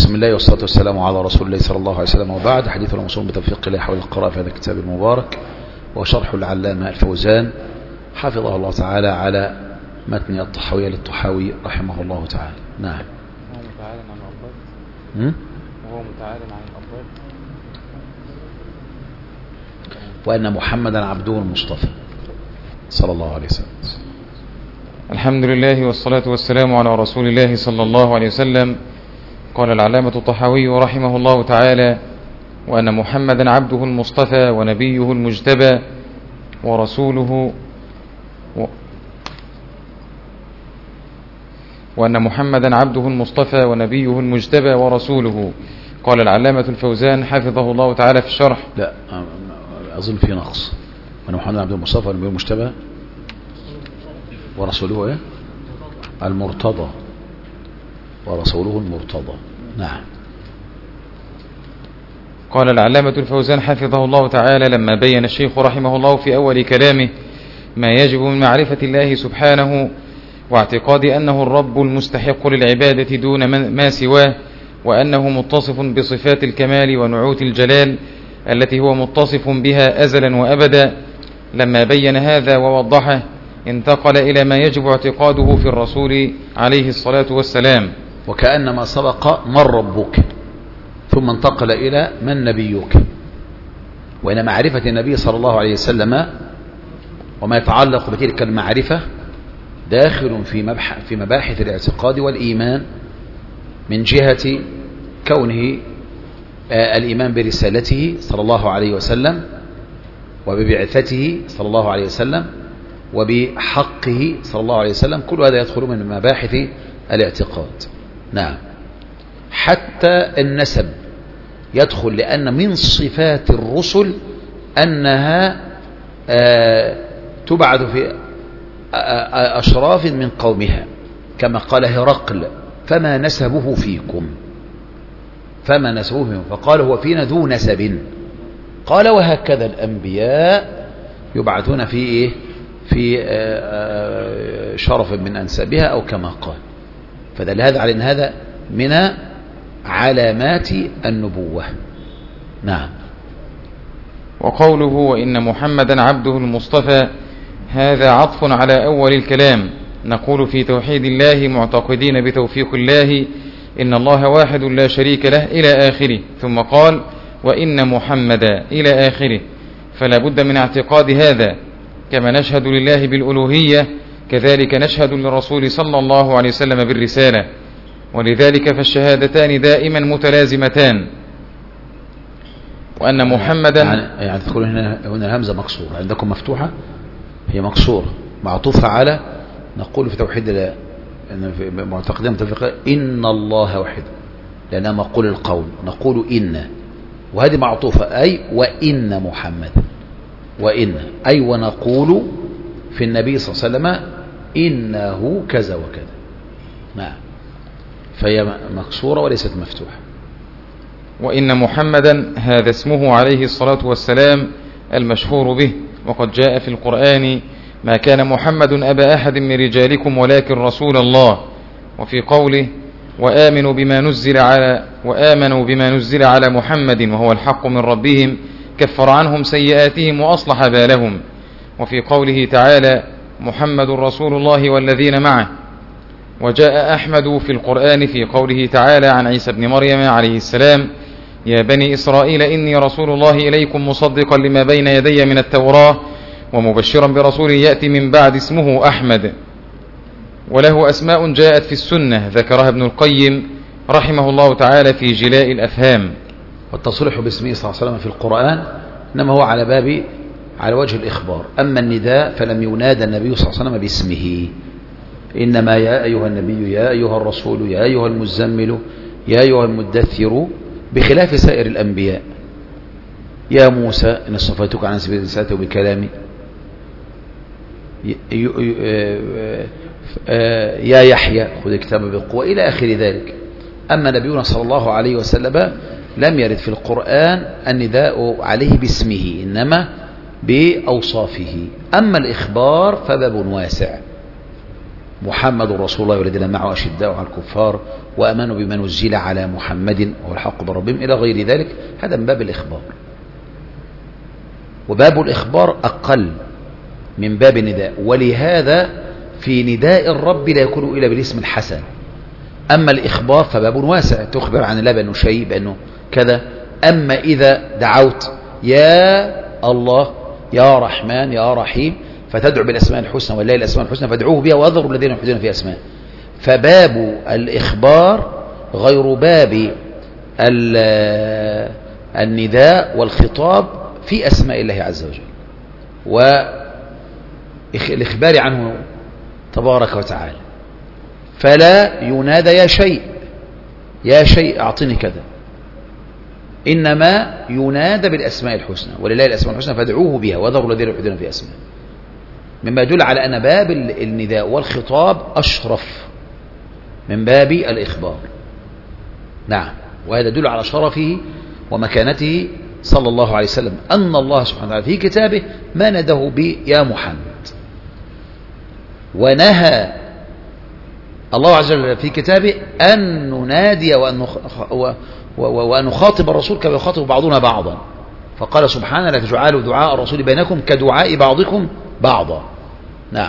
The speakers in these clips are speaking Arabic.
بسم الله والصلاة والسلام على رسول الله صلى الله عليه وسلم، وبعد. حديث الموصول بتوفيق الله حول القراءة في هذا الكتاب المبارك، وشرح العلامة الفوزان حفظه الله تعالى على متن الطحاوية للطحاوي رحمه الله تعالى. نعم. وهو متعال عن الأضداد. وهو متعال عن الأضداد. وأن محمدا عبده المصطفى صلى الله عليه وسلم. الحمد لله والصلاة والسلام على رسول الله صلى الله عليه وسلم. قال العلامة الطحاوي رحمه الله تعالى: وأن محمدا عبده المصطفى ونبيه المجتبى ورسوله وأن محمدا عبده المصطفى ونبيه المجتبى ورسوله. قال العلامة الفوزان حفظه الله تعالى في الشرح: لا أظن في نقص. وأن محمدا عبده المصطفى ونبيه المجتبى ورسوله إيه؟ المرتضى، ورسوله المرتضى. نعم. قال العلامة الفوزان حفظه الله تعالى لما بين الشيخ رحمه الله في أول كلامه ما يجب من معرفة الله سبحانه واعتقاد أنه الرب المستحق للعبادة دون ما سواه، وأنه متصف بصفات الكمال ونعوت الجلال التي هو متصف بها أزلا وأبدا. لما بين هذا ووضحه انتقل إلى ما يجب اعتقاده في الرسول عليه الصلاة والسلام. وكأنما سبق من ربك ثم انتقل إلى من نبيك، وإن معرفة النبي صلى الله عليه وسلم وما يتعلق بتلك المعرفة داخل في مباحث الاعتقاد والإيمان، من جهة كونه الإيمان برسالته صلى الله عليه وسلم وببعثته صلى الله عليه وسلم وبحقه صلى الله عليه وسلم. كل هذا يدخل من مباحث الاعتقاد. نعم. حتى النسب يدخل، لأن من صفات الرسل أنها تبعث في أشراف من قومها، كما قال هرقل: فما نسبه فيكم، فما نسبه فيكم، فقال: هو فينا ذو نسب. قال: وهكذا الأنبياء يبعثون في إيه؟ في شرف من أنسابها، أو كما قال. فدل هذا على أن هذا من علامات النبوة. نعم. وقوله وإن محمدا عبده المصطفى هذا عطف على أول الكلام. نقول في توحيد الله معتقدين بتوفيق الله إن الله واحد لا شريك له إلى آخره، ثم قال وإن محمدا إلى آخره. فلا بد من اعتقاد هذا. كما نشهد لله بالألوهية كذلك نشهد للرسول صلى الله عليه وسلم بالرسالة، ولذلك فالشهادتان دائما متلازمتان. وأن محمدا يعني تقول هنا الهمزة مكسورة، عندكم مفتوحة، هي مكسورة معطوفة على، نقول في توحيد الله معتقدين متفقين إن الله واحد، لأنها مقول القول، نقول إن، وهذه معطوفة أي وإن محمد، وإن أي ونقول في النبي صلى الله عليه وسلم إنه كذا وكذا. نعم. فهي مكسورة وليست مفتوحة. وإن محمدا هذا اسمه عليه الصلاة والسلام المشهور به، وقد جاء في القرآن ما كان محمد أبا أحد من رجالكم ولكن رسول الله. وفي قوله وآمنوا بما نزل على محمد وهو الحق من ربهم كفر عنهم سيئاتهم وأصلح بالهم. وفي قوله تعالى محمد رسول الله والذين معه. وجاء أحمد في القرآن في قوله تعالى عن عيسى بن مريم عليه السلام يا بني إسرائيل إني رسول الله إليكم مصدقا لما بين يدي من التوراة ومبشرا برسول يأتي من بعد اسمه أحمد. وله أسماء جاءت في السنة ذكرها ابن القيم رحمه الله تعالى في جلاء الأفهام. والتصريح باسمه صلى الله عليه وسلم في القرآن إنما هو على وجه الإخبار. أما النداء فلم ينادى النبي صلى الله عليه وسلم باسمه، إنما يا أيها النبي، يا أيها الرسول، يا أيها المزمل، يا أيها المدثر، بخلاف سائر الأنبياء. يا موسى إن اصطفيتك عن سبيل رسالتي وبكلامي، يا يحيى خذ الكتاب بقوة، إلى آخر ذلك. أما نبينا صلى الله عليه وسلم لم يرد في القرآن النداء عليه باسمه، إنما بأوصافه. أما الإخبار فباب واسع، محمد رسول الله والذين معه أشداء على الكفار وأمنوا بما نزل على محمد وهو الحق من ربهم إلى غير ذلك. هذا من باب الإخبار، وباب الإخبار أقل من باب النداء، ولهذا في نداء الرب لا يكون إلا بالاسم الحسن. أما الإخبار فباب واسع، تخبر عن الله بأنه شيء بأنه كذا. أما إذا دعوت يا الله يا رحمن يا رحيم فتدعو بالأسماء الحسنى ولله الأسماء الحسنى فادعوه بها وأذروا الذين يلحدون في أسماء. فباب الإخبار غير باب النداء والخطاب في أسماء الله عز وجل والإخبار عنه تبارك وتعالى. فلا ينادى يا شيء يا شيء أعطني كذا، إنما ينادى بالأسماء الحسنى ولله الأسماء الحسنى فادعوه بها وذروا الذين يلحدون في أسماء، مما يدل على أن باب النداء والخطاب أشرف من باب الإخبار. نعم، وهذا يدل على شرفه ومكانته صلى الله عليه وسلم، أن الله سبحانه وتعالى في كتابه ما نده يا محمد، ونهى الله عز وجل في كتابه أن ننادي وأن نخاطب الرسول كما يخاطب بعضنا بعضا، فقال سبحانه لا تجعلوا دعاء الرسول بينكم كدعاء بعضكم بعضا. نعم.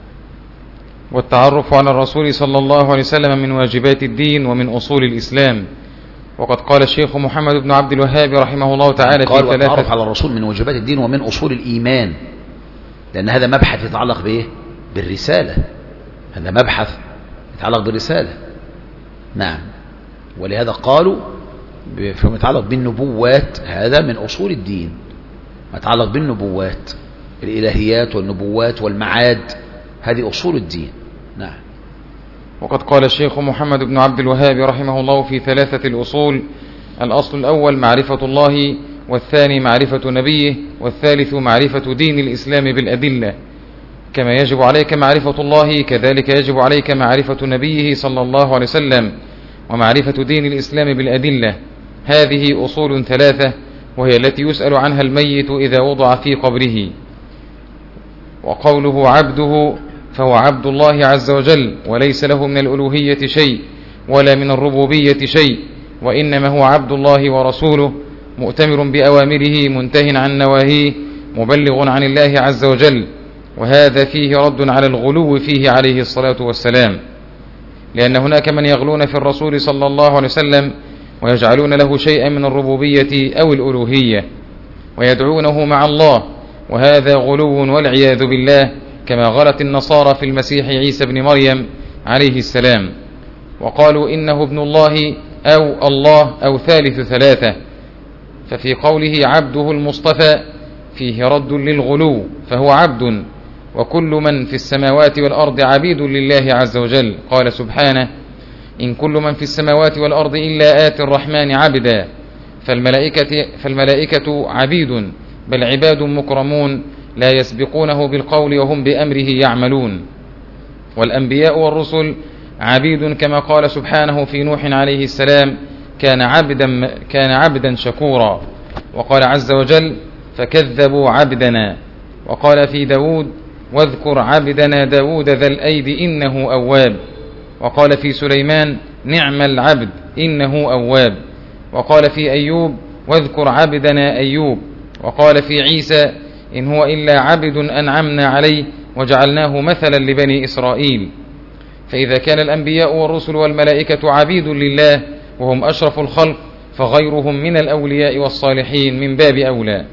والتعرف على الرسول صلى الله عليه وسلم من واجبات الدين ومن أصول الإسلام. وقد قال الشيخ محمد بن عبد الوهاب رحمه الله تعالى قال والتعرف على الرسول من واجبات الدين ومن أصول الإيمان، لأن هذا مبحث يتعلق بإيه؟ بالرسالة، هذا مبحث يتعلق بالرسالة. نعم، ولهذا قالوا فيما يتعلق بالنبوات هذا من أصول الدين، ما يتعلق بالنبوات الإلهيات والنبوات والمعاد هذه أصول الدين. نعم. وقد قال الشيخ محمد بن عبد الوهاب رحمه الله في 3 الأصول: الأصل الأول معرفة الله، والثاني معرفة نبيه، والثالث معرفة دين الإسلام بالأدلة. كما يجب عليك معرفة الله كذلك يجب عليك معرفة نبيه صلى الله عليه وسلم ومعرفة دين الإسلام بالأدلة. هذه أصول 3 وهي التي يسأل عنها الميت إذا وضع في قبره. وقوله عبده فهو عبد الله عز وجل، وليس له من الألوهية شيء ولا من الربوبية شيء، وإنما هو عبد الله ورسوله، مؤتمر بأوامره منتهٍ عن نواهيه، مبلغ عن الله عز وجل. وهذا فيه رد على الغلو فيه عليه الصلاة والسلام، لأن هناك من يغلون في الرسول صلى الله عليه وسلم ويجعلون له شيئا من الربوبية أو الألوهية ويدعونه مع الله، وهذا غلو والعياذ بالله، كما غلت النصارى في المسيح عيسى بن مريم عليه السلام، وقالوا إنه ابن الله أو الله أو ثالث 3. ففي قوله عبده المصطفى فيه رد للغلو، فهو عبد، وكل من في السماوات والأرض عبيد لله عز وجل. قال سبحانه: إن كل من في السماوات والأرض إلا آتي الرحمن عبدا. فالملائكة عبيد، بل عباد مكرمون لا يسبقونه بالقول وهم بأمره يعملون. والأنبياء والرسل عبيد، كما قال سبحانه في نوح عليه السلام: كان عبدا شكورا. وقال عز وجل: فكذبوا عبدنا. وقال في داود: واذكر عبدنا داود ذا الأيد إنه أواب. وقال في سليمان: نعم العبد إنه أواب. وقال في أيوب: واذكر عبدنا أيوب. وقال في عيسى: إن هو إلا عبد أنعمنا عليه وجعلناه مثلا لبني إسرائيل. فإذا كان الأنبياء والرسل والملائكة عبيد لله وهم أشرف الخلق، فغيرهم من الأولياء والصالحين من باب أولى.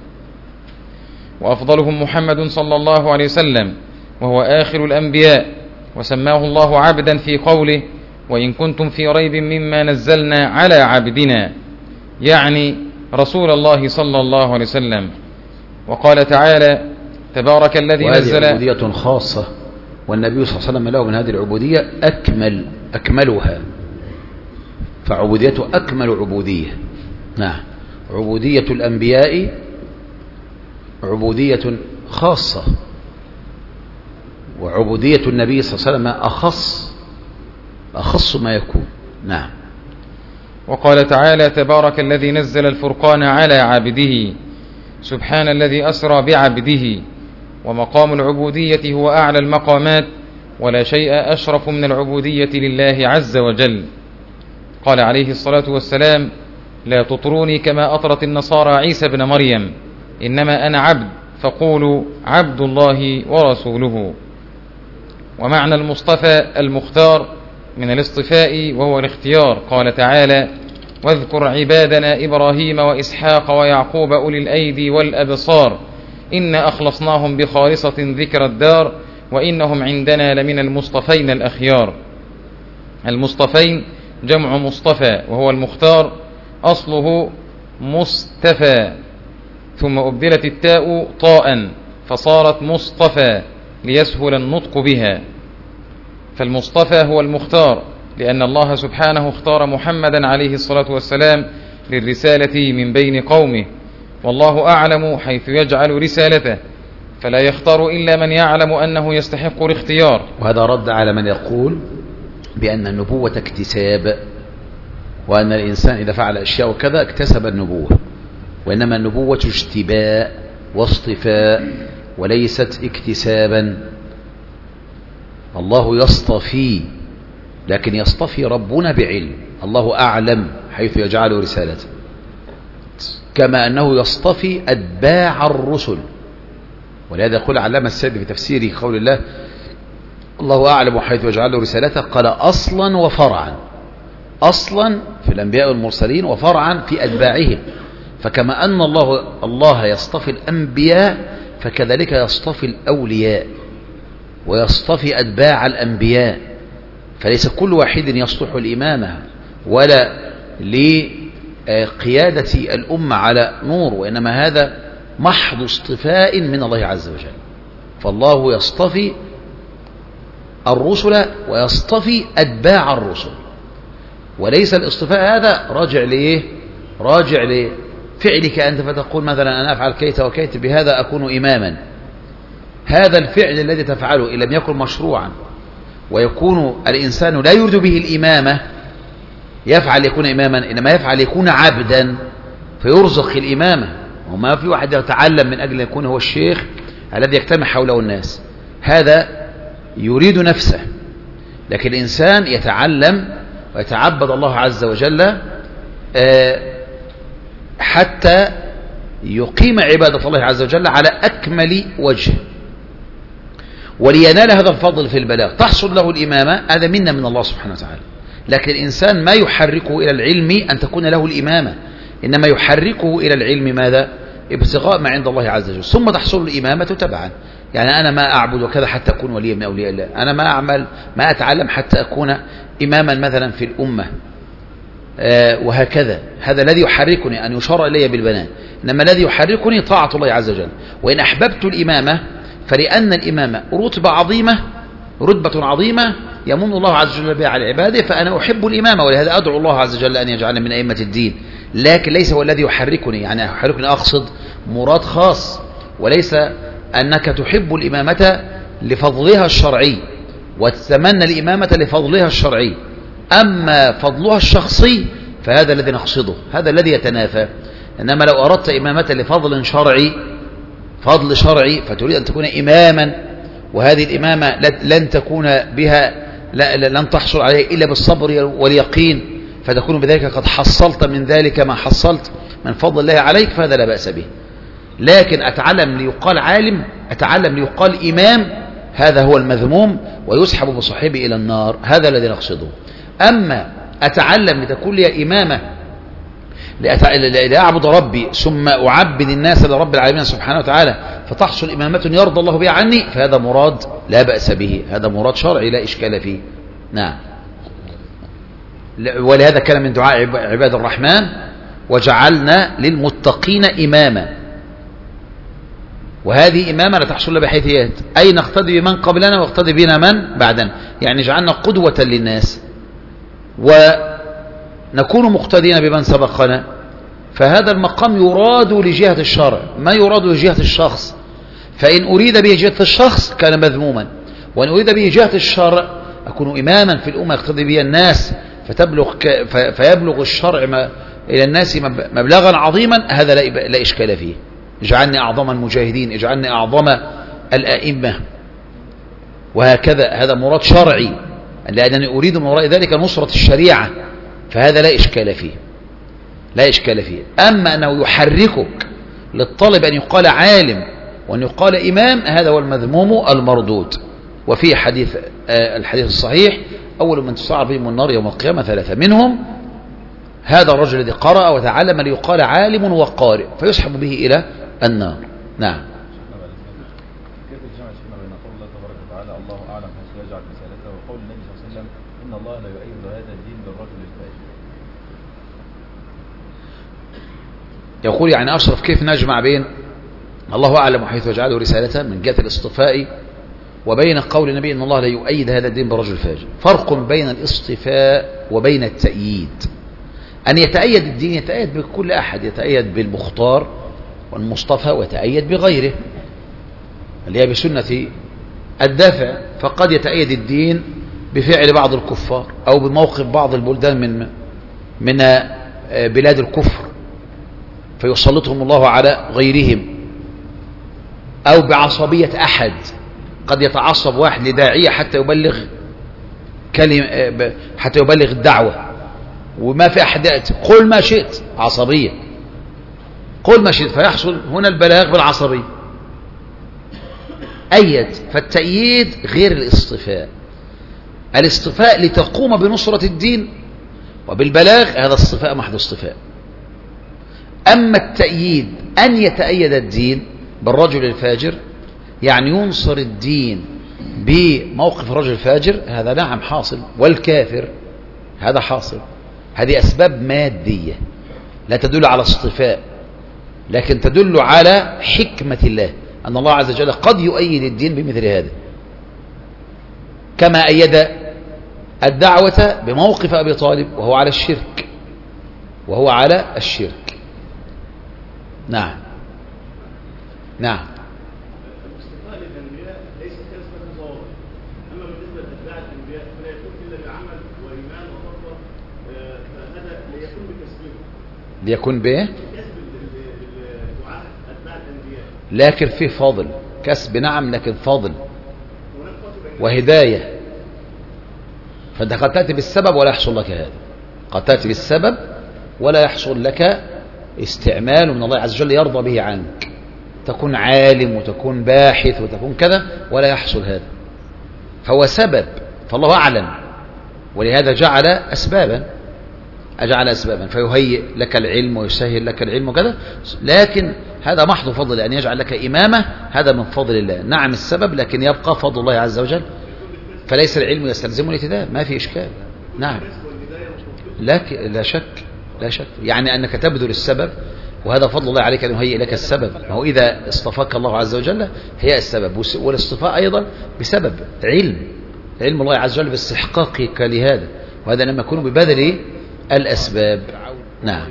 وأفضلهم محمد صلى الله عليه وسلم، وهو آخر الأنبياء، وسماه الله عبدا في قوله: وإن كنتم في ريب مما نزلنا على عبدنا، يعني رسول الله صلى الله عليه وسلم. وقال تعالى: تبارك الذي نزل. وهذه عبودية خاصة، والنبي صلى الله عليه وسلم له من هذه العبودية أكملها، فعبوديته أكمل عبودية. نعم، عبودية الأنبياء عبودية خاصة، وعبودية النبي صلى الله عليه وسلم أخص ما يكون. نعم. وقال تعالى: تبارك الذي نزل الفرقان على عبده، سبحان الذي أسرى بعبده. ومقام العبودية هو أعلى المقامات، ولا شيء أشرف من العبودية لله عز وجل. قال عليه الصلاة والسلام: لا تطروني كما أطرت النصارى عيسى بن مريم، إنما أنا عبد فقولوا عبد الله ورسوله. ومعنى المصطفى المختار من الاصطفاء وهو الاختيار. قال تعالى: واذكر عبادنا إبراهيم وإسحاق ويعقوب أولي الأيدي والأبصار إنا أخلصناهم بخالصة ذكر الدار وإنهم عندنا لمن المصطفين الأخيار. المصطفين جمع مصطفى وهو المختار، أصله مصطفى ثم أبدلت التاء طاء فصارت مصطفى ليسهل النطق بها. فالمصطفى هو المختار، لأن الله سبحانه اختار محمدا عليه الصلاة والسلام للرسالة من بين قومه، والله أعلم حيث يجعل رسالته، فلا يختار إلا من يعلم أنه يستحق الاختيار. وهذا رد على من يقول بأن النبوة اكتساب، وأن الإنسان إذا فعل أشياء وكذا اكتسب النبوة، وإنما النبوة اجتباء واصطفاء وليست اكتسابا. الله يصطفي، لكن يصطفي ربنا بعلم، الله أعلم حيث يجعل رسالته، كما أنه يصطفي أتباع الرسل. ولهذا يقول علامة السعدي في تفسيره قول الله: الله أعلم حيث يجعل رسالته، قال أصلا وفرعا، أصلا في الأنبياء والمرسلين وفرعا في أتباعهم. فكما أن الله يصطفي الأنبياء فكذلك يصطفي الأولياء ويصطفي أتباع الأنبياء، فليس كل واحد يصلح الإمامة ولا لقيادة الأمة على نور، وإنما هذا محض اصطفاء من الله عز وجل. فالله يصطفي الرسل ويصطفي أتباع الرسل، وليس الاصطفاء هذا راجع لإيه؟ راجع لفعلك أنت، فتقول مثلا أنا أفعل كيت وكيت بهذا أكون إماما. هذا الفعل الذي تفعله إن لم يكن مشروعا ويكون الإنسان لا يريد به الإمامة يفعل يكون إماما، إنما يفعل يكون عبدا فيرزق الإمامة. وما في واحد يتعلم من أجل أن يكون هو الشيخ الذي يجتمع حوله الناس، هذا يريد نفسه. لكن الإنسان يتعلم ويتعبد الله عز وجل حتى يقيم عبادة الله عز وجل على أكمل وجه، ولينال هذا الفضل في البلاغ تحصل له الإمامة. هذا منا من الله سبحانه وتعالى. لكن الإنسان ما يحركه إلى العلم أن تكون له الإمامة، إنما يحركه إلى العلم ماذا؟ ابتغاء ما عند الله عز وجل، ثم تحصل الإمامة تبعا. يعني أنا ما أعبد وكذا حتى أكون وليا من أولياء الله، أنا ما أعمل ما أتعلم حتى أكون إماما مثلا في الأمة، وهكذا. هذا الذي يحركني أن يشار إلي بالبنان، إنما الذي يحركني طاعة الله عز وجل. وإن أحببت الإمامة فلأن الإمامة رتبة عظيمة يمن الله عز وجل بها على عباده، فأنا أحب الإمامة، ولهذا أدعو الله عز وجل أن يجعلني من أئمة الدين. لكن ليس هو الذي يحركني، يعني يحركني أقصد مراد خاص، وليس أنك تحب الإمامة لفضلها الشرعي وتتمنى الإمامة لفضلها الشرعي. أما فضلها الشخصي فهذا الذي نقصده، هذا الذي يتنافى. إنما لو أردت إمامة لفضل شرعي، فضل شرعي، فتريد أن تكون إماما، وهذه الإمامة لن تكون بها لن تحصل عليه إلا بالصبر واليقين، فتكون بذلك قد حصلت من ذلك ما حصلت من فضل الله عليك، فهذا لا بأس به. لكن أتعلم ليقال عالم، أتعلم ليقال إمام، هذا هو المذموم ويسحب بصاحبه إلى النار، هذا الذي نقصده. أما أتعلم لتكون لي إمامة لأعبد ربي ثم أعبد الناس لرب العالمين سبحانه وتعالى فتحصل إمامة يرضى الله بها عني، فهذا مراد لا بأس به، هذا مراد شرعي لا إشكال فيه. نعم. ولهذا كان من دعاء عباد الرحمن: وجعلنا للمتقين إماما. وهذه إمامة لا تحصل لها بحيثيات، أي نقتدي بمن قبلنا واقتدي بنا من بعدنا، يعني جعلنا قدوة للناس ونكون مقتدين بمن سبقنا. فهذا المقام يراد لجهة الشرع، ما يراد لجهة الشخص. فإن أريد به جهة الشخص كان مذموما، وإن أريد به جهة الشرع أكون إماما في الأمة يقتدي به الناس فيبلغ الشرع إلى الناس مبلغا عظيما، هذا لا إشكال فيه. اجعلني أعظم المجاهدين، اجعلني أعظم الأئمة. وهكذا هذا مراد شرعي، لأنني أريد من وراء ذلك نصرة الشريعة، فهذا لا إشكال فيه، لا إشكال فيه. أما أنه يحركك للطالب أن يقال عالم وأن يقال إمام، هذا هو المذموم المردود. وفي الحديث الصحيح: أول من تصعر بهم النار يوم القيامة 3، منهم هذا الرجل الذي قرأ وتعلم ليقال عالم وقارئ، فيسحب به إلى النار. نعم. كيف الجمع شيخنا بين قول الله تبارك وتعالى الله أعلم حيث يجعل رسالته، وقول النبي صلى الله عليه وسلم إن الله لا يؤيد هذا الدين بالرجل الفاجر؟ يقول يعني أشرف كيف نجمع بين الله أعلم حيث يجعله رسالته من جهة الاصطفاء وبين قول النبي إن الله لا يؤيد هذا الدين برجل فاجر؟ فرق بين الاصطفاء وبين التأييد. أن يتأيد الدين يتأيد بكل أحد، يتأيد بالمختار والمصطفى ويتأيد بغيره اللي هي بسنة الدافع. فقد يتأيد الدين بفعل بعض الكفار أو بموقف بعض البلدان من بلاد الكفر فيسلطهم الله على غيرهم، أو بعصبية أحد، قد يتعصب واحد لداعية حتى يبلغ الدعوة، وما في أحد قل ما شئت، عصبية، قل ما شئت، فيحصل هنا البلاغ بالعصبية. أيد. فالتأييد غير الاصطفاء. الاصطفاء لتقوم بنصرة الدين وبالبلاغ، هذا الصفاء محض اصطفاء. أما التأييد أن يتأيد الدين بالرجل الفاجر، يعني ينصر الدين بموقف الرجل الفاجر، هذا نعم حاصل، والكافر هذا حاصل. هذه أسباب مادية لا تدل على اصطفاء، لكن تدل على حكمة الله، أن الله عز وجل قد يؤيد الدين بمثل هذا، كما أيد الدعوة بموقف أبي طالب وهو على الشرك. نعم. نعم. الاصطفاء للأنبياء ليس كنسبة ظاهرة، أما بالنسبة لأتباع الأنبياء فلا يكون إلا بعمل وإيمان وتقوى، فهذا ليكون بكسبهم، ليكون به كسب الدعاء أتباع الأنبياء، لكن في فضل كسب، نعم، لكن فضل وهداية. فأنت قد تأتي بالسبب ولا يحصل لك هذا، قد تأتي بالسبب ولا يحصل لك استعمال من الله عز وجل يرضى به عنك، تكون عالم وتكون باحث وتكون كذا ولا يحصل هذا، فهو سبب، فالله أعلم، ولهذا جعل أسبابا فيهيئ لك العلم ويسهل لك العلم وكذا، لكن هذا محض فضل، أن يجعل لك إمامة هذا من فضل الله. نعم السبب، لكن يبقى فضل الله عز وجل، فليس العلم يستلزم الاتداء، ما في إشكال. نعم، لا شك يعني أنك تبذل السبب، وهذا فضل الله عليك أن يهيئ لك السبب. هو إذا اصطفاك الله عز وجل هي السبب، والاصطفاء أيضا بسبب علم الله عز وجل باستحقاقك لهذا، وهذا لما يكون ببذل الأسباب. نعم.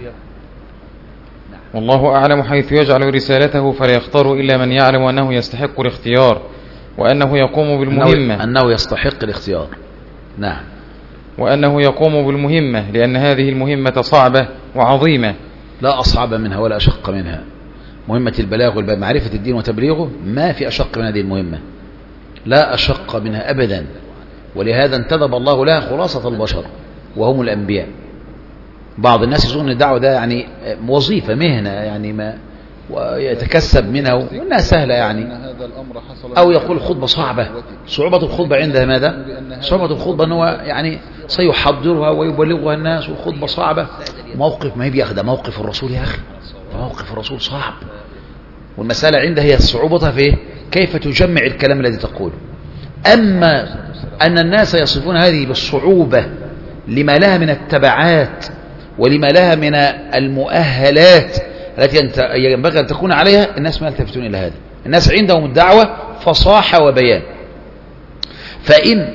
والله أعلم حيث يجعل رسالته، فلا يختار إلا من يعلم أنه يستحق الاختيار، وأنه يقوم بالمهمة، أنه يستحق الاختيار. نعم. وأنه يقوم بالمهمة، لأن هذه المهمة صعبة وعظيمة، لا أصعب منها ولا أشق منها. مهمة البلاغ ومعرفة الدين وتبليغه ما في أشق من هذه المهمة، لا أشق منها أبدا، ولهذا انتدب الله لها خلاصة البشر وهم الأنبياء. بعض الناس يظن الدعوة ده يعني وظيفة مهنة، يعني ما ويتكسب منها وإنها سهلة يعني، أو يقول الخطبة صعبة. صعوبة الخطبة عندها ماذا؟ صعوبة الخطبة أنه يعني سيحضرها ويبلغها الناس، والخطبة صعبة، موقف ما ياخد موقف الرسول يا أخي، موقف الرسول صعب، والمسألة عندها هي صعوبتها في كيف تجمع الكلام الذي تقوله. أما أن الناس يصفون هذه بالصعوبة لما لها من التبعات ولما لها من المؤهلات التي ينبغي أن تكون عليها، الناس ما يلتفتون إلى هذا. الناس عندهم الدعوة فصاحة وبيان، فإن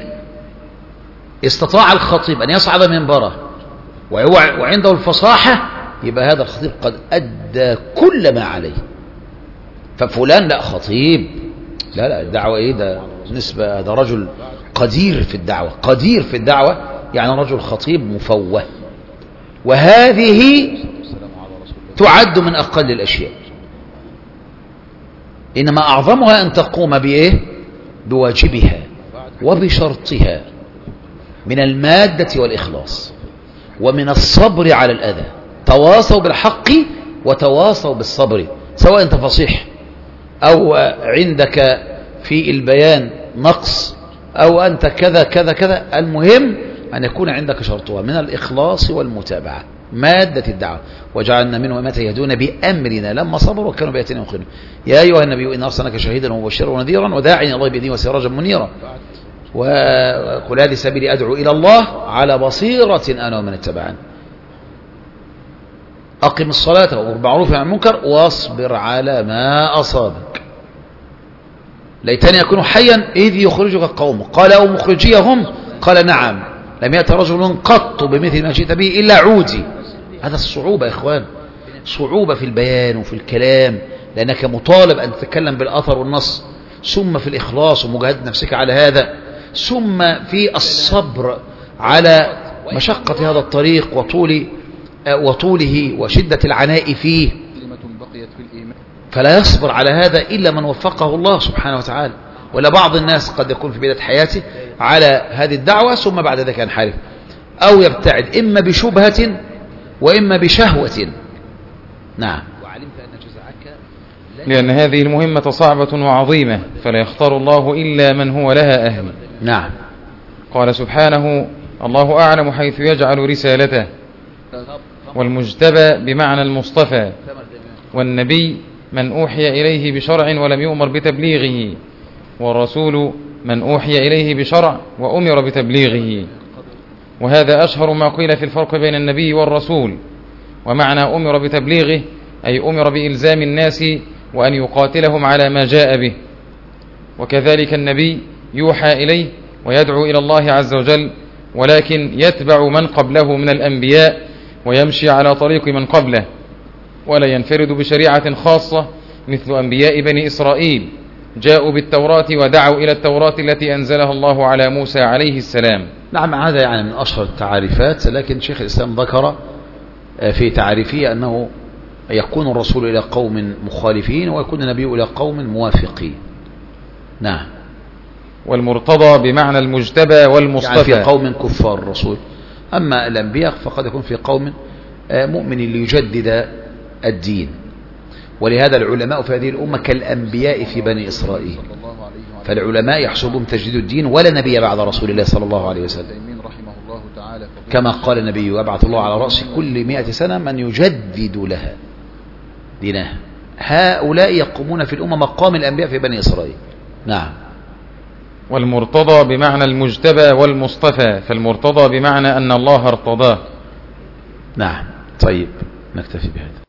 استطاع الخطيب أن يصعد منبره وعنده الفصاحة، يبقى هذا الخطيب قد أدى كل ما عليه. ففلان لا خطيب، لا الدعوة إيه ده نسبة، هذا رجل قدير في الدعوة، يعني رجل خطيب مفوه، وهذه تعد من أقل الأشياء. إنما أعظمها أن تقوم بإيه؟ بواجبها، وبشرطها من المادة والإخلاص ومن الصبر على الأذى. تواصوا بالحق وتواصوا بالصبر، سواء أنت فصيح أو عندك في البيان نقص أو أنت كذا كذا كذا، المهم أن يكون عندك شرطها من الإخلاص والمتابعة، مادة الدعوة. وجعلنا منهم أمة يهدون بأمرنا لما صبروا وكانوا بآياتنا يوقنون. يا أيها النبي إنا أرسلناك شهيدا ومبشرا ونذيرا وداعيا إلى الله بإذنه وسراجا منيرا وقل هذه سبيلي أدعو إلى الله على بصيرة أنا ومن اتبعني. أقم الصلاة وأمر بالمعروف والنهي عن المنكر واصبر على ما أصابك. ليتني أكون حيا إذ يخرجك قومك قال أو مخرجيهم قال نعم لم يأت رجل قط بمثل ما جئت به إلا عودي. هذا الصعوبة يا إخوان، صعوبة في البيان وفي الكلام، لأنك مطالب أن تتكلم بالأثر والنص، ثم في الإخلاص ومجاهدة نفسك على هذا، ثم في الصبر على مشقة هذا الطريق وطوله وشدة العناء فيه. فلا يصبر على هذا إلا من وفقه الله سبحانه وتعالى. ولا بعض الناس قد يكون في بداية حياته على هذه الدعوة ثم بعد ذلك ينحرف أو يبتعد إما بشبهة وإما بشهوة. نعم. لأن هذه المهمة صعبة وعظيمة فلا يختار الله إلا من هو لها أهل. نعم. قال سبحانه الله أعلم حيث يجعل رسالته. والمجتبى بمعنى المصطفى، والنبي من أوحي إليه بشرع ولم يؤمر بتبليغه، والرسول من أوحي إليه بشرع وأمر بتبليغه. وهذا أشهر ما قيل في الفرق بين النبي والرسول. ومعنى أمر بتبليغه أي أمر بإلزام الناس وأن يقاتلهم على ما جاء به. وكذلك النبي يوحى إليه ويدعو إلى الله عز وجل، ولكن يتبع من قبله من الأنبياء ويمشي على طريق من قبله، ولا ينفرد بشريعة خاصة مثل أنبياء بني إسرائيل جاءوا بالتوراة ودعوا إلى التوراة التي أنزلها الله على موسى عليه السلام. نعم، هذا يعني من أشهر التعريفات، لكن شيخ الإسلام ذكر في تعريفه أنه يكون الرسول إلى قوم مخالفين ويكون النبي إلى قوم موافقين. نعم. والمرتضى بمعنى المجتبى والمصطفى، يعني في قوم كفار الرسول. أما الأنبياء فقد يكون في قوم مؤمن ليجدد الدين. ولهذا العلماء في هذه الأمة كالأنبياء في بني إسرائيل، فالعلماء يحصلهم تجديد الدين ولا نبي بعد رسول الله صلى الله عليه وسلم، كما قال النبي يبعث الله على رأس كل 100 سنة من يجدد لها دينها. هؤلاء يقومون في الأمة مقام الأنبياء في بني إسرائيل. نعم. والمرتضى بمعنى المجتبى والمصطفى، فالمرتضى بمعنى أن الله ارتضاه. نعم. طيب نكتفي بهذا.